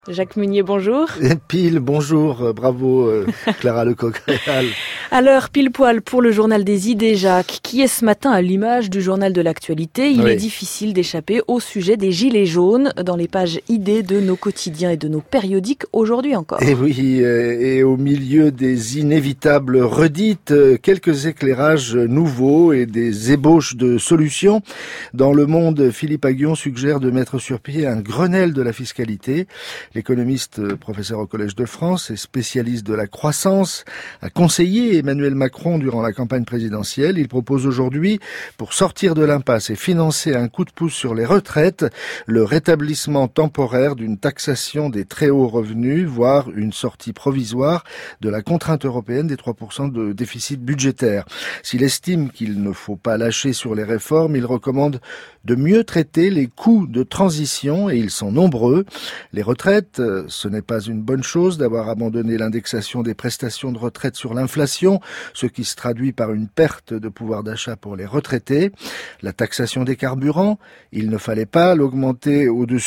Jacques Munier, bonjour. Pile, bonjour, bravo Clara Lecoq-Réal. À l'heure pile poil pour le journal des idées, Jacques, qui est ce matin à l'image du journal de l'actualité. Il est difficile d'échapper au sujet des gilets jaunes dans les pages idées de nos quotidiens et de nos périodiques aujourd'hui encore. Et oui, et au milieu des inévitables redites, quelques éclairages nouveaux et des ébauches de solutions. Dans Le Monde, Philippe Aghion suggère de mettre sur pied un Grenelle de la fiscalité. L'économiste, professeur au Collège de France et spécialiste de la croissance, a conseillé Emmanuel Macron durant la campagne présidentielle. Il propose aujourd'hui, pour sortir de l'impasse et financer un coup de pouce sur les retraites, le rétablissement temporaire d'une taxation des très hauts revenus, voire une sortie provisoire de la contrainte européenne des 3% de déficit budgétaire. S'il estime qu'il ne faut pas lâcher sur les réformes, il recommande de mieux traiter les coûts de transition, et ils sont nombreux. Les retraites, ce n'est pas une bonne chose d'avoir abandonné l'indexation des prestations de retraite sur l'inflation, ce qui se traduit par une perte de pouvoir d'achat pour les retraités. La taxation des carburants, il ne fallait pas l'augmenter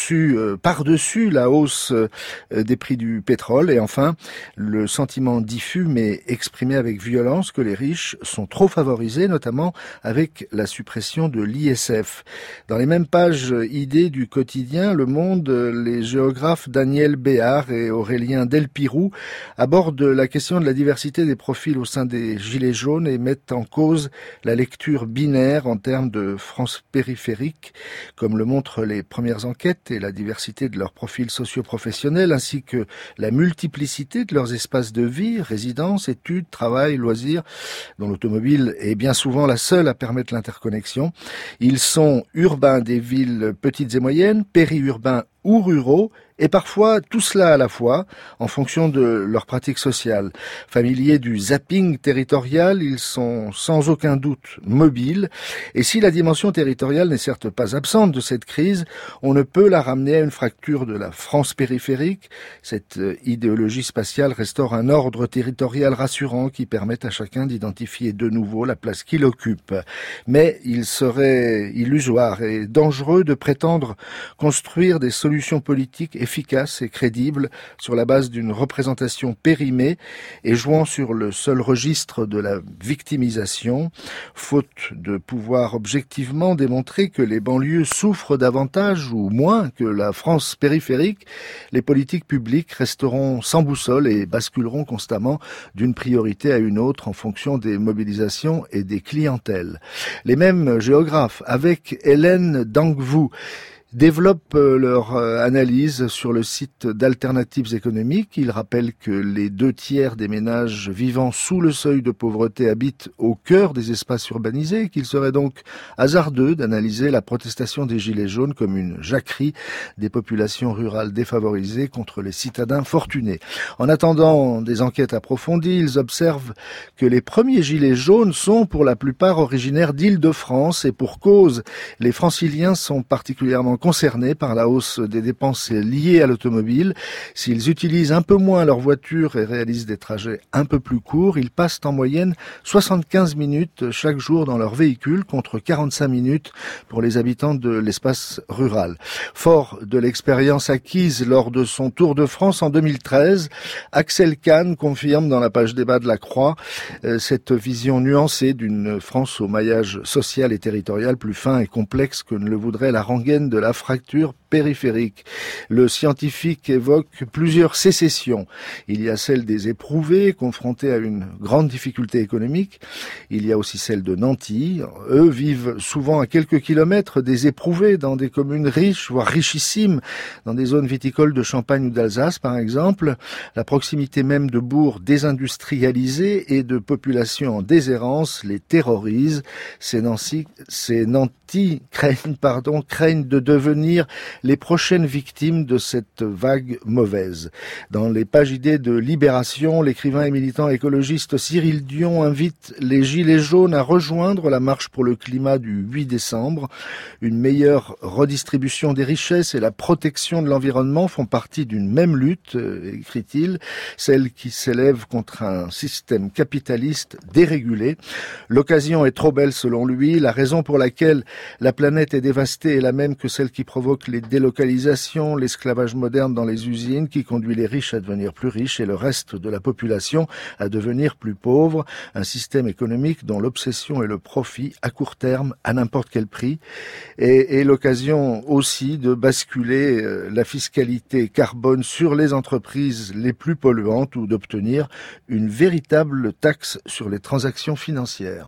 par-dessus la hausse des prix du pétrole. Et enfin, le sentiment diffus mais exprimé avec violence que les riches sont trop favorisés, notamment avec la suppression de l'ISF. Dans les mêmes pages idées du quotidien Le Monde, les géographes Daniel Béard et Aurélien Delpirou abordent la question de la diversité des profils au sein des Gilets jaunes et mettent en cause la lecture binaire en termes de France périphérique, comme le montrent les premières enquêtes, et la diversité de leurs profils socio-professionnels ainsi que la multiplicité de leurs espaces de vie, résidence, études, travail, loisirs, dont l'automobile est bien souvent la seule à permettre l'interconnexion. Ils sont urbains des villes petites et moyennes, périurbains ou ruraux, et parfois tout cela à la fois, en fonction de leurs pratiques sociales. Familiers du zapping territorial, ils sont sans aucun doute mobiles, et si la dimension territoriale n'est certes pas absente de cette crise, on ne peut la ramener à une fracture de la France périphérique. Cette idéologie spatiale restaure un ordre territorial rassurant qui permet à chacun d'identifier de nouveau la place qu'il occupe. Mais il serait illusoire et dangereux de prétendre construire des solutions politiques efficace et crédible sur la base d'une représentation périmée et jouant sur le seul registre de la victimisation, faute de pouvoir objectivement démontrer que les banlieues souffrent davantage ou moins que la France périphérique. Les politiques publiques resteront sans boussole et basculeront constamment d'une priorité à une autre en fonction des mobilisations et des clientèles. Les mêmes géographes, avec Hélène Dangvou, développent leur analyse sur le site d'Alternatives économiques. Ils rappellent que les 2/3 des ménages vivant sous le seuil de pauvreté habitent au cœur des espaces urbanisés et qu'il serait donc hasardeux d'analyser la protestation des Gilets jaunes comme une jacquerie des populations rurales défavorisées contre les citadins fortunés. En attendant des enquêtes approfondies, ils observent que les premiers Gilets jaunes sont pour la plupart originaires d'Île-de-France, et pour cause, les franciliens sont particulièrement concernés par la hausse des dépenses liées à l'automobile. S'ils utilisent un peu moins leur voiture et réalisent des trajets un peu plus courts, ils passent en moyenne 75 minutes chaque jour dans leur véhicule contre 45 minutes pour les habitants de l'espace rural. Fort de l'expérience acquise lors de son Tour de France en 2013, Axel Kahn confirme dans la page débat de la Croix cette vision nuancée d'une France au maillage social et territorial plus fin et complexe que ne le voudrait la rengaine de la fracture périphérique. Le scientifique évoque plusieurs sécessions. Il y a celle des éprouvés, confrontés à une grande difficulté économique. Il y a aussi celle de Nantis. Eux vivent souvent à quelques kilomètres des éprouvés, dans des communes riches, voire richissimes, dans des zones viticoles de Champagne ou d'Alsace, par exemple. La proximité même de bourgs désindustrialisés et de populations en déshérence les terrorise. Ces Nantis craignent de devenir les prochaines victimes de cette vague mauvaise. Dans les pages idées de Libération, l'écrivain et militant écologiste Cyril Dion invite les Gilets jaunes à rejoindre la marche pour le climat du 8 décembre. Une meilleure redistribution des richesses et la protection de l'environnement font partie d'une même lutte, écrit-il, celle qui s'élève contre un système capitaliste dérégulé. L'occasion est trop belle selon lui, la raison pour laquelle La planète est dévastée et la même que celle qui provoque les délocalisations, l'esclavage moderne dans les usines qui conduit les riches à devenir plus riches et le reste de la population à devenir plus pauvre. Un système économique dont l'obsession est le profit à court terme à n'importe quel prix et l'occasion aussi de basculer la fiscalité carbone sur les entreprises les plus polluantes ou d'obtenir une véritable taxe sur les transactions financières.